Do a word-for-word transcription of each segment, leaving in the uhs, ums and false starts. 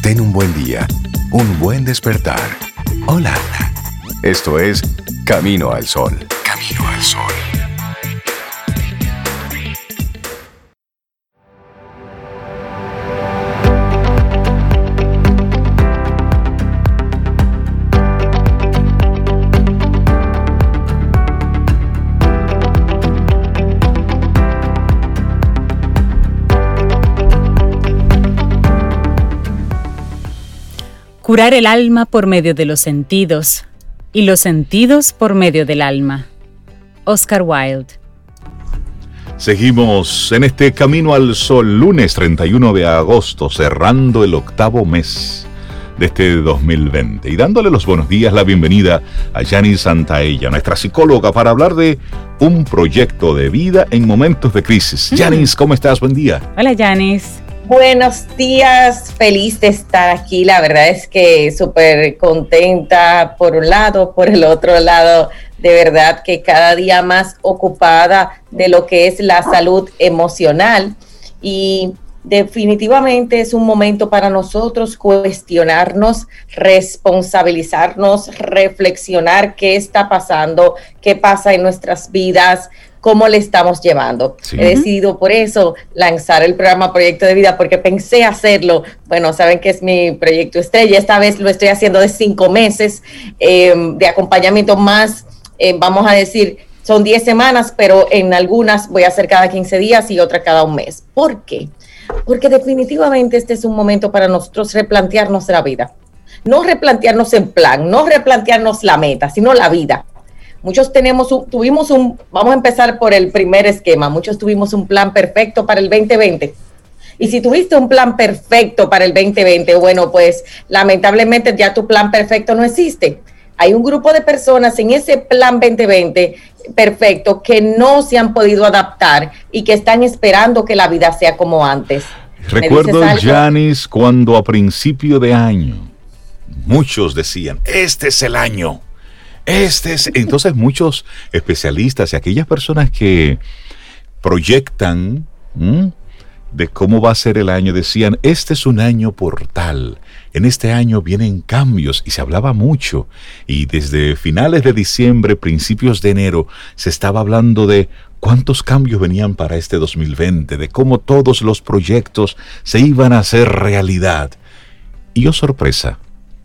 Ten un buen día, un buen despertar. Hola. Esto es Camino al Sol. Camino al Sol. Curar el alma por medio de los sentidos y los sentidos por medio del alma. Oscar Wilde. Seguimos en este Camino al Sol, lunes treinta y uno de agosto, cerrando el octavo mes de este dos mil veinte y dándole los buenos días, la bienvenida a Yanis Santaella, nuestra psicóloga, para hablar de un proyecto de vida en momentos de crisis. Yanis, ¿cómo estás? Buen día. Hola, Yanis. Buenos días, feliz de estar aquí. La verdad es que súper contenta por un lado, por el otro lado, de verdad que cada día más ocupada de lo que es la salud emocional, y definitivamente es un momento para nosotros cuestionarnos, responsabilizarnos, reflexionar qué está pasando, qué pasa en nuestras vidas, cómo le estamos llevando. Sí. He decidido por eso lanzar el programa Proyecto de Vida, porque pensé hacerlo. Bueno, saben que es mi proyecto estrella. Esta vez lo estoy haciendo de cinco meses eh, de acompañamiento más, eh, vamos a decir, son diez semanas, pero en algunas voy a hacer cada quince días y otra cada un mes. ¿Por qué? Porque definitivamente este es un momento para nosotros replantearnos la vida. No replantearnos el plan, no replantearnos la meta, sino la vida. Muchos tenemos un, tuvimos un, vamos a empezar por el primer esquema, muchos tuvimos un plan perfecto para el veinte veinte. Y si tuviste un plan perfecto para el veinte veinte, bueno, pues lamentablemente ya tu plan perfecto no existe. Hay un grupo de personas en ese plan veinte veinte perfecto que no se han podido adaptar y que están esperando que la vida sea como antes. Recuerdo, Yanis, cuando a principio de año muchos decían, este es el año. Este es, entonces muchos especialistas y aquellas personas que proyectan ¿m? de cómo va a ser el año decían, este es un año portal, en este año vienen cambios, y se hablaba mucho, y desde finales de diciembre, principios de enero, se estaba hablando de cuántos cambios venían para este dos mil veinte, de cómo todos los proyectos se iban a hacer realidad. Y oh sorpresa,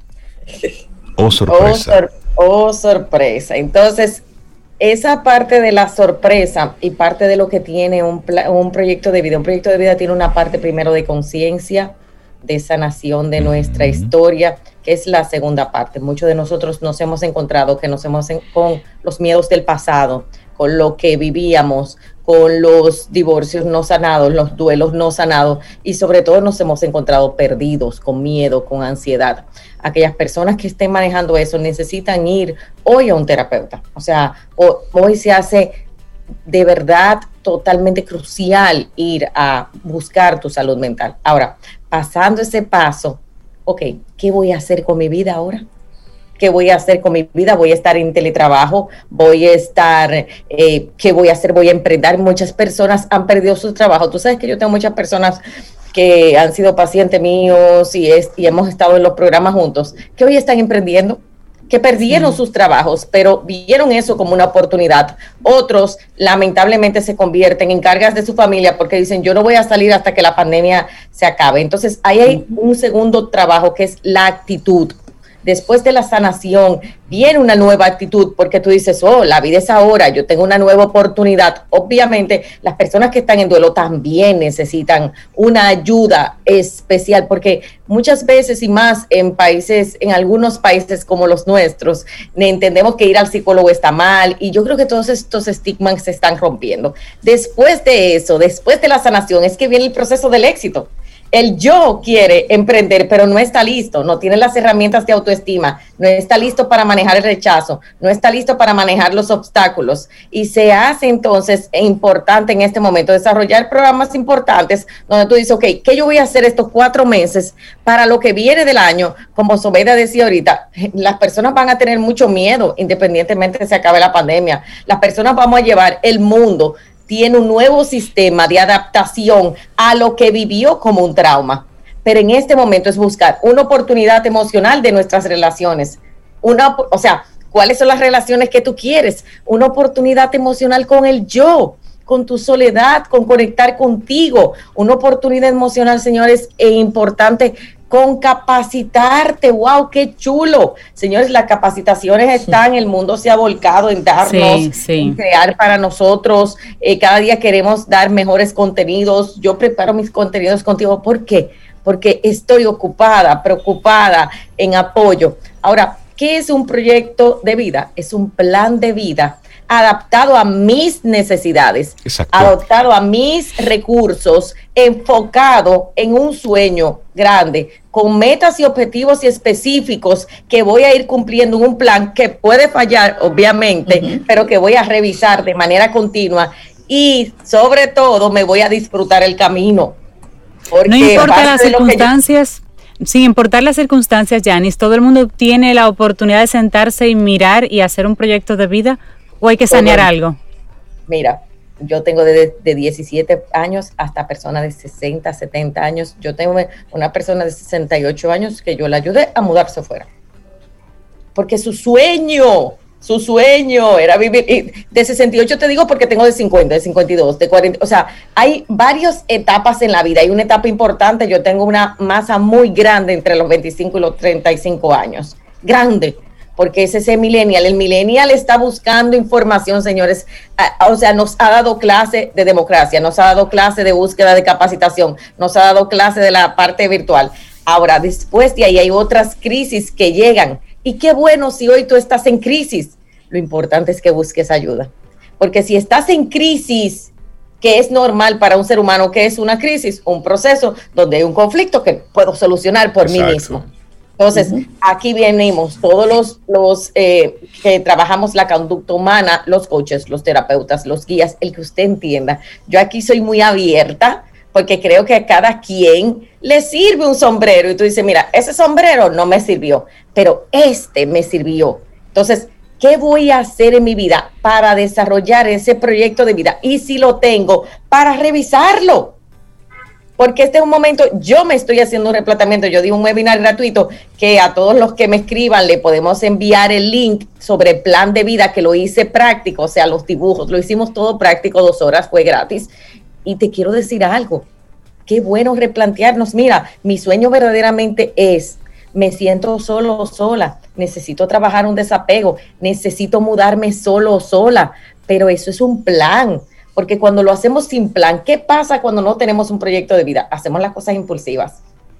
oh sorpresa. Oh, sor- Oh, sorpresa. Entonces, esa parte de la sorpresa y parte de lo que tiene un, pla- un proyecto de vida, un proyecto de vida tiene una parte primero de conciencia, de sanación de nuestra uh-huh. historia, que es la segunda parte. Muchos de nosotros nos hemos encontrado que nos hemos en- con los miedos del pasado, con lo que vivíamos, con los divorcios no sanados, los duelos no sanados, y sobre todo nos hemos encontrado perdidos, con miedo, con ansiedad. Aquellas personas que estén manejando eso necesitan ir hoy a un terapeuta. O sea, o, hoy se hace de verdad totalmente crucial ir a buscar tu salud mental. Ahora, pasando ese paso, ok, ¿qué voy a hacer con mi vida ahora? ¿Qué voy a hacer con mi vida? ¿Voy a estar en teletrabajo? ¿Voy a estar, eh, qué voy a hacer? ¿Voy a emprender? Muchas personas han perdido su trabajo. Tú sabes que yo tengo muchas personas que han sido pacientes míos y, es, y hemos estado en los programas juntos, que hoy están emprendiendo, que perdieron sí. sus trabajos, pero vieron eso como una oportunidad. Otros, lamentablemente, se convierten en cargas de su familia porque dicen, yo no voy a salir hasta que la pandemia se acabe. Entonces, ahí hay un segundo trabajo que es la actitud. Después de la sanación viene una nueva actitud, porque tú dices, oh, la vida es ahora, yo tengo una nueva oportunidad. Obviamente, las personas que están en duelo también necesitan una ayuda especial, porque muchas veces y más en países, en algunos países como los nuestros, entendemos que ir al psicólogo está mal, y yo creo que todos estos estigmas se están rompiendo. Después de eso, después de la sanación, es que viene el proceso del éxito. El yo quiere emprender, pero no está listo, no tiene las herramientas de autoestima, no está listo para manejar el rechazo, no está listo para manejar los obstáculos. Y se hace entonces importante en este momento desarrollar programas importantes donde tú dices, ok, ¿qué yo voy a hacer estos cuatro meses para lo que viene del año? Como Sobeida decía ahorita, las personas van a tener mucho miedo independientemente de que se acabe la pandemia. Las personas vamos a llevar el mundo. Tiene un nuevo sistema de adaptación a lo que vivió como un trauma. pero en este momento es buscar una oportunidad emocional de nuestras relaciones. Una, o sea, ¿cuáles son las relaciones que tú quieres? Una oportunidad emocional con el yo, con tu soledad, con conectar contigo. Una oportunidad emocional, señores, e importante, con capacitarte. ¡Wow, qué chulo! Señores, las capacitaciones están, el mundo se ha volcado en darnos, sí, sí. en crear para nosotros. Eh, cada día queremos dar mejores contenidos. Yo preparo mis contenidos contigo. ¿Por qué? Porque estoy ocupada, preocupada en apoyo. Ahora, ¿qué es un proyecto de vida? Es un plan de vida adaptado a mis necesidades, Exacto. adaptado a mis recursos, enfocado en un sueño grande, con metas y objetivos y específicos que voy a ir cumpliendo en un plan que puede fallar, obviamente, uh-huh. pero que voy a revisar de manera continua y sobre todo me voy a disfrutar el camino. No importa las circunstancias, yo... sin importar las circunstancias, Yanis, todo el mundo tiene la oportunidad de sentarse y mirar y hacer un proyecto de vida. ¿O hay que sanear todo. Algo? Mira, yo tengo de, de diecisiete años hasta personas de sesenta, setenta años. Yo tengo una persona de sesenta y ocho años que yo la ayudé a mudarse fuera. Porque su sueño, su sueño era vivir. Y de sesenta y ocho te digo porque tengo de cincuenta, de cincuenta y dos, de cuarenta. O sea, hay varias etapas en la vida. Hay una etapa importante. Yo tengo una masa muy grande entre los veinticinco y los treinta y cinco años. Grande. Porque es ese millennial, el millennial está buscando información, señores, o sea, nos ha dado clase de democracia, nos ha dado clase de búsqueda de capacitación, nos ha dado clase de la parte virtual. Ahora, después de ahí hay otras crisis que llegan, y qué bueno si hoy tú estás en crisis, lo importante es que busques ayuda, porque si estás en crisis, que es normal para un ser humano, que es una crisis, un proceso donde hay un conflicto que puedo solucionar por Exacto. mí mismo. Entonces, uh-huh. aquí venimos todos los, los eh, que trabajamos la conducta humana, los coaches, los terapeutas, los guías, el que usted entienda. Yo aquí soy muy abierta porque creo que a cada quien le sirve un sombrero. Y tú dices, mira, ese sombrero no me sirvió, pero este me sirvió. Entonces, ¿qué voy a hacer en mi vida para desarrollar ese proyecto de vida? Y si lo tengo, para revisarlo. Porque este es un momento, yo me estoy haciendo un replanteamiento, yo di un webinar gratuito que a todos los que me escriban le podemos enviar el link sobre plan de vida, que lo hice práctico, o sea, los dibujos, lo hicimos todo práctico, dos horas, fue gratis. Y te quiero decir algo, qué bueno replantearnos, mira, mi sueño verdaderamente es, me siento solo o sola, necesito trabajar un desapego, necesito mudarme solo o sola, pero eso es un plan. Porque cuando lo hacemos sin plan, ¿qué pasa cuando no tenemos un proyecto de vida? Hacemos las cosas impulsivas.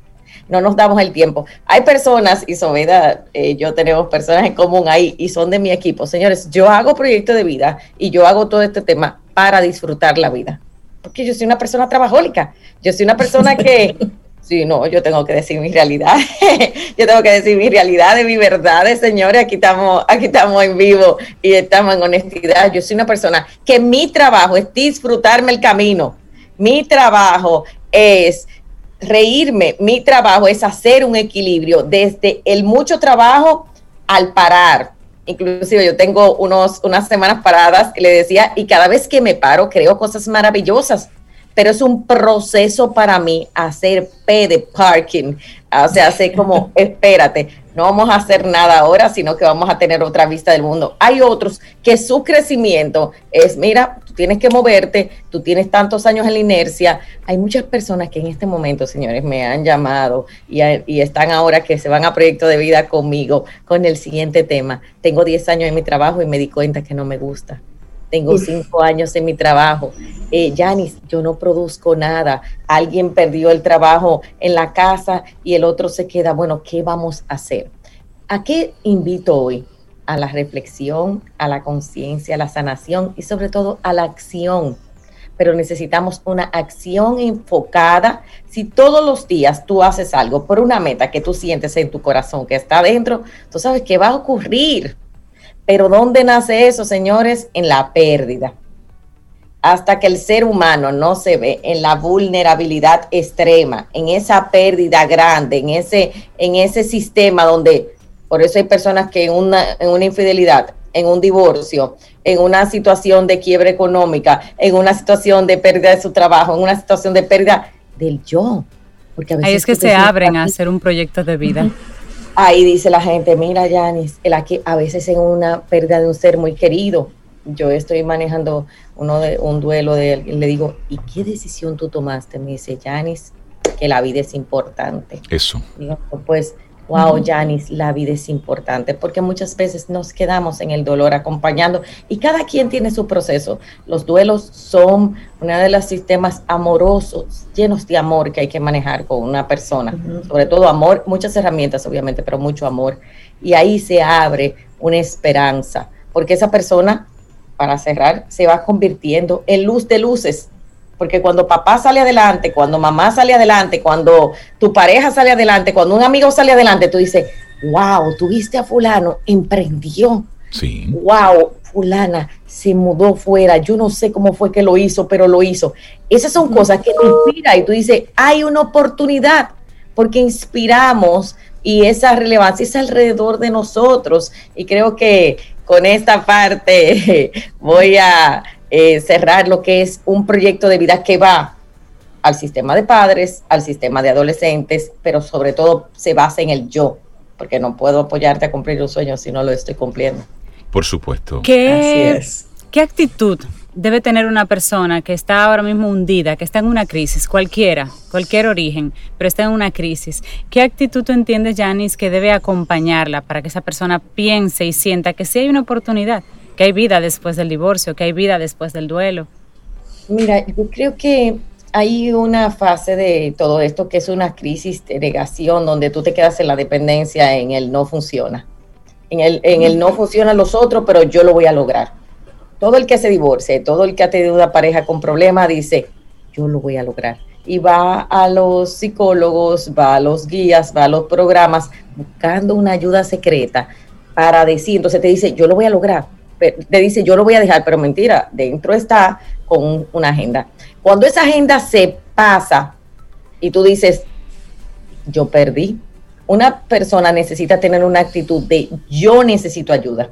No nos damos el tiempo. Hay personas, y Sobeida, eh, yo tenemos personas en común ahí y son de mi equipo. Señores, yo hago proyecto de vida y yo hago todo este tema para disfrutar la vida. Porque yo soy una persona trabajólica. Yo soy una persona que... Sí, no, yo tengo que decir mi realidad. Yo tengo que decir mi realidad de mi verdad, señores. Aquí estamos, aquí estamos en vivo y estamos en honestidad. Yo soy una persona que mi trabajo es disfrutarme el camino. Mi trabajo es reírme. Mi trabajo es hacer un equilibrio desde el mucho trabajo al parar. Inclusive yo tengo unos, unas semanas paradas, le decía, y cada vez que me paro creo cosas maravillosas. Pero es un proceso para mí hacer P de parking, o sea, hacer como, espérate, no vamos a hacer nada ahora, sino que vamos a tener otra vista del mundo. Hay otros que su crecimiento es, mira, tú tienes que moverte, tú tienes tantos años en la inercia. Hay muchas personas que en este momento, señores, me han llamado y, a, y están ahora que se van a proyecto de vida conmigo con el siguiente tema. Tengo diez años en mi trabajo y me di cuenta que no me gusta. Tengo cinco años en mi trabajo. Eh, Yanis, yo no produzco nada. Alguien perdió el trabajo en la casa y el otro se queda. Bueno, ¿qué vamos a hacer? ¿A qué invito hoy? A la reflexión, a la conciencia, a la sanación y sobre todo a la acción. Pero necesitamos una acción enfocada. Si todos los días tú haces algo por una meta que tú sientes en tu corazón, que está adentro, tú sabes qué va a ocurrir. Pero ¿dónde nace eso, señores? En la pérdida. Hasta que el ser humano no se ve en la vulnerabilidad extrema, en esa pérdida grande, en ese, en ese sistema donde, por eso hay personas que en una, en una infidelidad, en un divorcio, en una situación de quiebra económica, en una situación de pérdida de su trabajo, en una situación de pérdida del yo. Porque a veces ahí es que se abren a hacer un proyecto de vida. Ahí dice la gente, mira, Yanis, el que a veces en una pérdida de un ser muy querido, yo estoy manejando uno de, un duelo de él, y le digo, ¿y qué decisión tú tomaste? Me dice, Yanis, que la vida es importante. Eso. Digo, pues, wow, Yanis, la vida es importante, porque muchas veces nos quedamos en el dolor acompañando, y cada quien tiene su proceso. Los duelos son uno de los sistemas amorosos, llenos de amor que hay que manejar con una persona, uh-huh. Sobre todo amor, muchas herramientas obviamente, pero mucho amor, y ahí se abre una esperanza, porque esa persona, para cerrar, se va convirtiendo en luz de luces, porque cuando papá sale adelante, cuando mamá sale adelante, cuando tu pareja sale adelante, cuando un amigo sale adelante, tú dices, wow, tuviste a fulano, emprendió, sí. Wow, fulana se mudó fuera, yo no sé cómo fue que lo hizo, pero lo hizo. Esas son cosas que te inspiran y tú dices, hay una oportunidad, porque inspiramos y esa relevancia es alrededor de nosotros, y creo que con esta parte voy a eh, cerrar lo que es un proyecto de vida que va al sistema de padres, al sistema de adolescentes, pero sobre todo se basa en el yo, porque no puedo apoyarte a cumplir un sueño si no lo estoy cumpliendo. Por supuesto. ¿Qué, Así es. ¿Qué actitud debe tener una persona que está ahora mismo hundida, que está en una crisis, cualquiera, cualquier origen, pero está en una crisis? ¿Qué actitud tú entiendes, Yanis, que debe acompañarla para que esa persona piense y sienta que sí hay una oportunidad, que hay vida después del divorcio, que hay vida después del duelo? Mira, yo creo que hay una fase de todo esto que es una crisis de negación, donde tú te quedas en la dependencia, en el no funciona. En el, en el no funciona los otros, pero yo lo voy a lograr. Todo el que se divorcie, todo el que ha tenido una pareja con problemas, dice, yo lo voy a lograr. Y va a los psicólogos, va a los guías, va a los programas, buscando una ayuda secreta para decir, entonces te dice, yo lo voy a lograr. Te dice, yo lo voy a dejar, pero mentira, dentro está con una agenda. Cuando esa agenda se pasa y tú dices, yo perdí, una persona necesita tener una actitud de, yo necesito ayuda.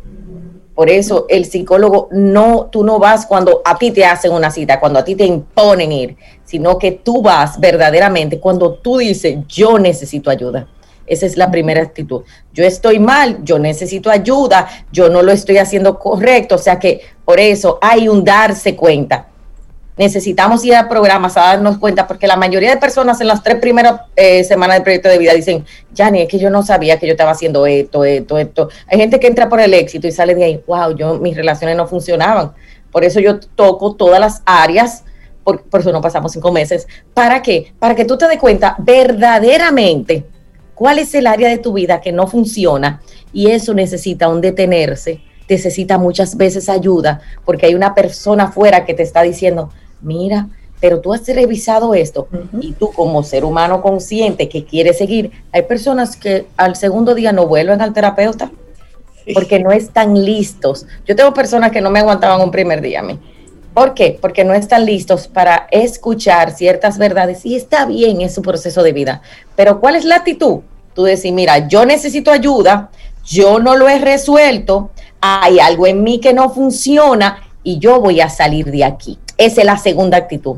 Por eso el psicólogo, no, tú no vas cuando a ti te hacen una cita, cuando a ti te imponen ir, sino que tú vas verdaderamente cuando tú dices, yo necesito ayuda. Esa es la primera actitud. Yo estoy mal, yo necesito ayuda, yo no lo estoy haciendo correcto. O sea que por eso hay un darse cuenta. Necesitamos ir a programas a darnos cuenta, porque la mayoría de personas en las tres primeras eh, semanas del proyecto de vida dicen, Yanni, es que yo no sabía que yo estaba haciendo esto, esto, esto. Hay gente que entra por el éxito y sale de ahí, wow, yo, mis relaciones no funcionaban. Por eso yo toco todas las áreas, por, por eso no pasamos cinco meses. ¿Para qué? Para que tú te des cuenta verdaderamente cuál es el área de tu vida que no funciona, y eso necesita un detenerse, necesita muchas veces ayuda, porque hay una persona afuera que te está diciendo, mira, pero tú has revisado esto, uh-huh. Y tú como ser humano consciente que quiere seguir, hay personas que al segundo día no vuelven al terapeuta, porque no están listos. Yo tengo personas que no me aguantaban un primer día a mí. ¿Por qué? Porque no están listos para escuchar ciertas verdades, y está bien, es su proceso de vida. Pero ¿cuál es la actitud? Tú decís, mira, yo necesito ayuda, yo no lo he resuelto, hay algo en mí que no funciona y yo voy a salir de aquí. Esa es la segunda actitud.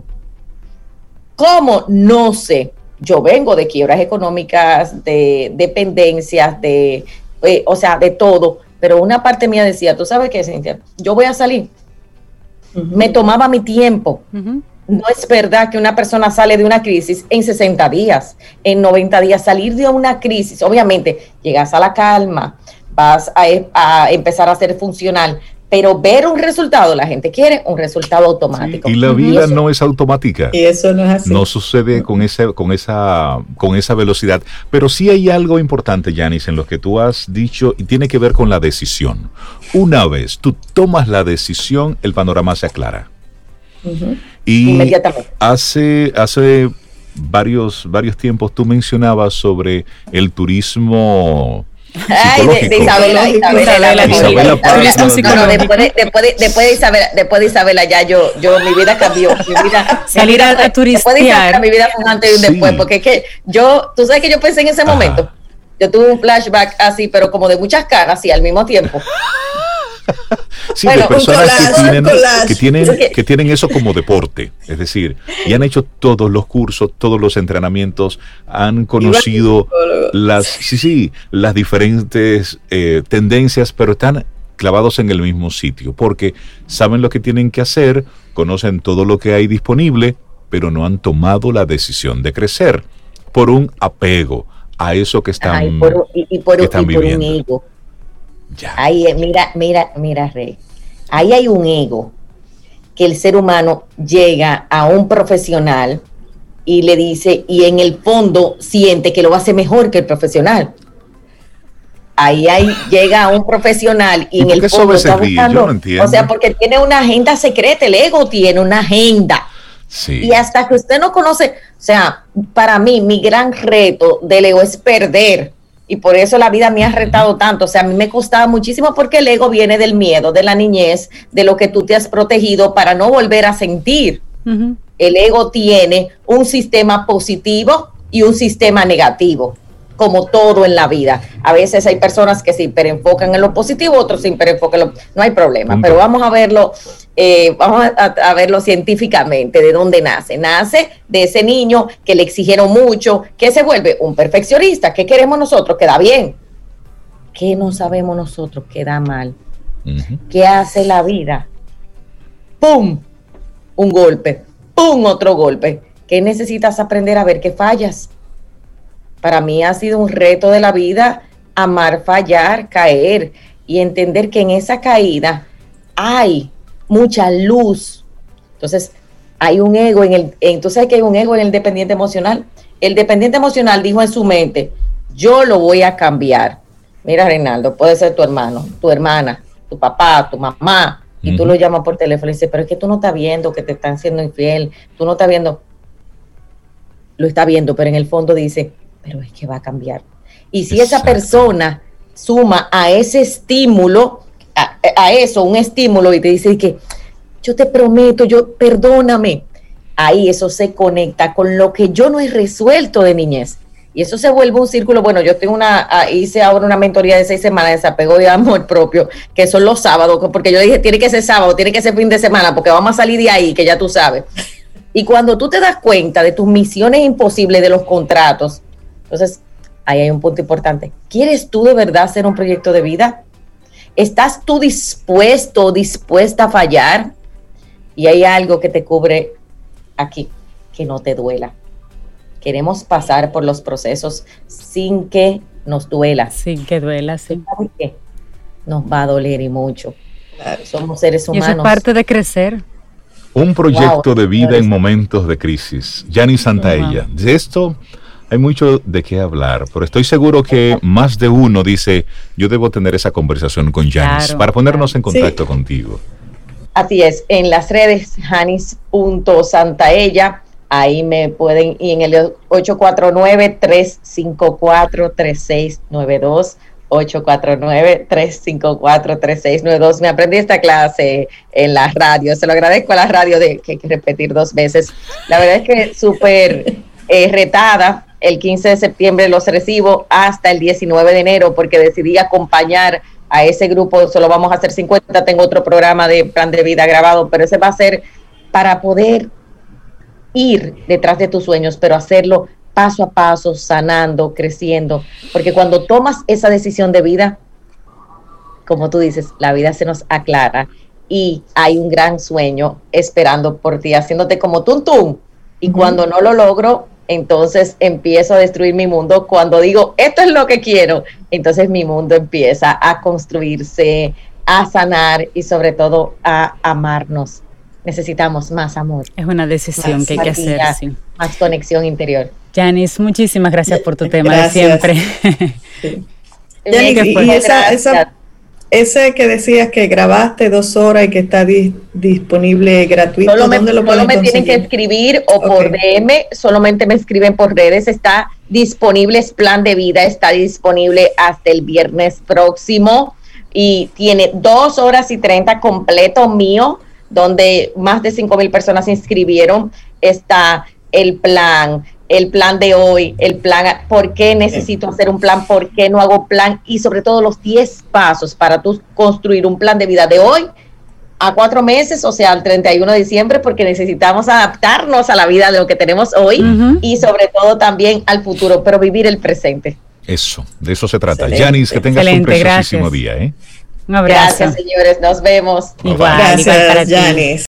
¿Cómo? No sé. Yo vengo de quiebras económicas, de dependencias, de, eh, o sea, de todo. Pero una parte mía decía, ¿tú sabes qué, Cintia? Yo voy a salir. Uh-huh. Me tomaba mi tiempo. Uh-huh. No es verdad que una persona sale de una crisis en sesenta días, en noventa días. Salir de una crisis, obviamente, llegas a la calma, vas a, a empezar a ser funcional, pero ver un resultado, la gente quiere un resultado automático. Sí, y la vida y eso, no es automática. Y eso no es así. No sucede con esa, con esa, con esa velocidad. Pero sí hay algo importante, Yanis, en lo que tú has dicho, y tiene que ver con la decisión. Una vez tú tomas la decisión, el panorama se aclara. Uh-huh. Y inmediatamente. Hace, hace varios, varios tiempos tú mencionabas sobre el turismo. Ay, de, de Isabela, Isabela, Isabela, Isabela turismo psicológico. No, no, después de, después de, después de Isabela, después de Isabela ya yo, yo mi vida cambió, mi vida, salir a, a turistear. Después de Isabela, mi vida fue un antes y un sí. después, porque es que yo, tú sabes que yo pensé en ese Ajá. momento, yo tuve un flashback así, pero como de muchas caras, así al mismo tiempo. Sí, Bueno, de personas collage, que tienen, collage. que, tienen, que tienen eso como deporte, es decir, y han hecho todos los cursos, todos los entrenamientos, han conocido las, sí, sí, las diferentes eh, tendencias, pero están clavados en el mismo sitio, porque saben lo que tienen que hacer, conocen todo lo que hay disponible, pero no han tomado la decisión de crecer por un apego a eso que están, Ajá, y por, y, y por, que están y por viviendo. un ego. Ya. Ahí, eh, mira, mira, mira, Rey. Ahí hay un ego que el ser humano llega a un profesional y le dice, y en el fondo siente que lo va a hacer mejor que el profesional. Ahí, ahí llega a un profesional y, ¿Y en por el qué fondo Sobe se está ríe? Yo buscando, no entiendo. o sea, porque tiene una agenda secreta, el ego tiene una agenda. Sí. Y hasta que usted no conoce, o sea, para mí, mi gran reto del ego es perder. Y por eso la vida me ha retado tanto. O sea, a mí me costaba muchísimo porque el ego viene del miedo, de la niñez, de lo que tú te has protegido para no volver a sentir. Ujú. El ego tiene un sistema positivo y un sistema negativo, como todo en la vida. A veces hay personas que se hiperenfocan en lo positivo, otros se hiperenfocan en lo... No hay problema, Punto. pero vamos a verlo, eh, vamos a, a verlo científicamente, de dónde nace. Nace de ese niño que le exigieron mucho, que se vuelve un perfeccionista. ¿Qué queremos nosotros? Que da bien. ¿Qué no sabemos nosotros? Que da mal. Ujú. ¿Qué hace la vida? ¡Pum! Un golpe. ¡Pum! Otro golpe. ¿Qué necesitas aprender a ver que fallas? Para mí ha sido un reto de la vida amar, fallar, caer y entender que en esa caída hay mucha luz. Entonces, hay un ego en el, entonces hay que hay un ego en el dependiente emocional. El dependiente emocional dijo en su mente, yo lo voy a cambiar. Mira, Reinaldo, puede ser tu hermano, tu hermana, tu papá, tu mamá, y uh-huh. tú lo llamas por teléfono y dices, pero es que tú no estás viendo que te están siendo infiel, tú no estás viendo, lo está viendo, pero en el fondo dice, pero es que va a cambiar. Y si Exacto. esa persona suma a ese estímulo, a, a eso, un estímulo, y te dice que yo te prometo, yo perdóname, ahí eso se conecta con lo que yo no he resuelto de niñez. Y eso se vuelve un círculo. Bueno, yo tengo una, hice ahora una mentoría de seis semanas de desapego y amor propio, que son los sábados, porque yo dije, tiene que ser sábado, tiene que ser fin de semana, porque vamos a salir de ahí, que ya tú sabes. Y cuando tú te das cuenta de tus misiones imposibles, de los contratos, entonces, ahí hay un punto importante. ¿Quieres tú de verdad hacer un proyecto de vida? ¿Estás tú dispuesto o dispuesta a fallar? Y hay algo que te cubre aquí, que no te duela. Queremos pasar por los procesos sin que nos duela. Sin que duela, sí. ¿Sabes qué? Nos va a doler y mucho. Claro. Somos seres humanos. Y eso es parte de crecer. Un proyecto wow, de vida en momentos de crisis. Yanis Santaella. Uh-huh. De esto hay mucho de qué hablar, pero estoy seguro que más de uno dice, yo debo tener esa conversación con Yanis, claro, para ponernos claro. en contacto sí. contigo. Así es, en las redes janis punto santaella, ahí me pueden, y en el ocho cuatro nueve, tres cinco cuatro, tres seis nueve dos, ocho cuatro nueve, tres cinco cuatro, tres seis nueve dos. Me aprendí esta clase en la radio, se lo agradezco a la radio, de que hay que repetir dos veces. La verdad es que súper eh, retada. El quince de septiembre los recibo hasta el diecinueve de enero porque decidí acompañar a ese grupo. Solo vamos a hacer cincuenta. Tengo otro programa de plan de vida grabado, pero ese va a ser para poder ir detrás de tus sueños, pero hacerlo paso a paso, sanando, creciendo. Porque cuando tomas esa decisión de vida, como tú dices, la vida se nos aclara y hay un gran sueño esperando por ti, haciéndote como tum tum. Y uh-huh. cuando no lo logro, entonces empiezo a destruir mi mundo. Cuando digo, esto es lo que quiero, entonces mi mundo empieza a construirse, a sanar y sobre todo a amarnos. Necesitamos más amor. Es una decisión más que hay que hacer. Sí. Más conexión interior. Yanis, muchísimas gracias por tu tema gracias. de siempre. Sí. Yanis, y esa, esa, ese que decías que grabaste dos horas y que está di, disponible gratuito, solo me, ¿dónde lo solo me conseguir? tienen que escribir o okay. por D M, solamente me escriben por redes. Está disponible, es Plan de Vida, está disponible hasta el viernes próximo y tiene dos horas y treinta completo mío, donde más de cinco mil personas se inscribieron. Está el plan el plan de hoy, el plan, por qué necesito hacer un plan, por qué no hago plan, y sobre todo los diez pasos para tú construir un plan de vida de hoy a cuatro meses, o sea, al treinta y uno de diciembre, porque necesitamos adaptarnos a la vida de lo que tenemos hoy uh-huh. y sobre todo también al futuro, pero vivir el presente. Eso, de eso se trata. Yanis, que tengas Excelente, un preciosísimo gracias. día. ¿eh? Un abrazo. Gracias, señores, nos vemos. Igual, gracias, igual para Yanis.